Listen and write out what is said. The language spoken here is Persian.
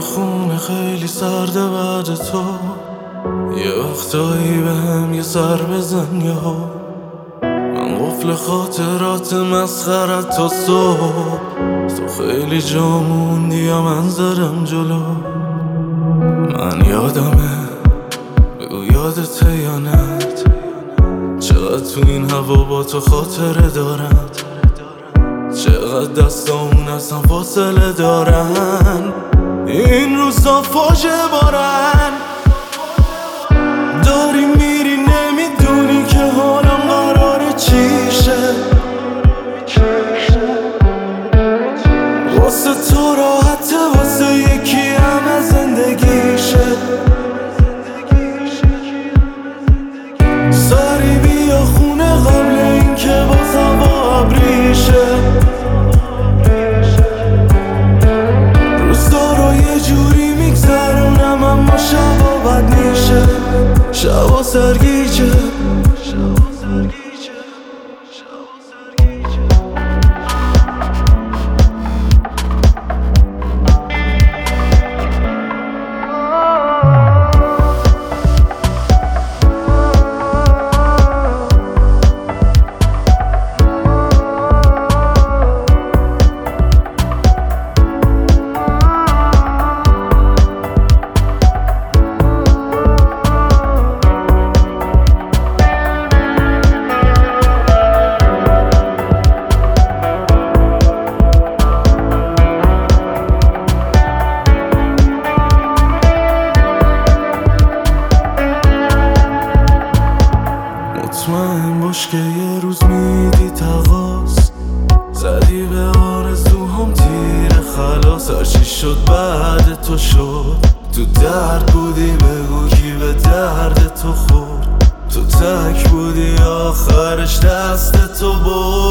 خونه خیلی سرده بعد تو، یه وقتایی به هم یه سر بزن یا من قفل خاطرات مسخرت تا صبح. تو خیلی جا موندی یا من زدم جلو. من یادمه، بگو یادته یا نه، چقدر تو این هوا با تو خاطره دارم، چقدر دستامون اصلا فاصله دارن، این روزا فاجعه بارن. داری میری نمیدونی که حالم قراره چی شه، واسه تو راحته واسه یکی همه زندگیشه. سری بیا خونه قبل این که باز هوا ابریشه، روزا رو یه جوری میگذرونم اما شبا بد میشه، شبا سرگیجه. مطمئن باش که یه روز میدی تقاس، زدی به آرزوهام تیر خلاص. هرچی شد بعد تو شد، تو درد بودی بگو کی به درد تو خورد، تو تک بودی آخرش دست تو برد.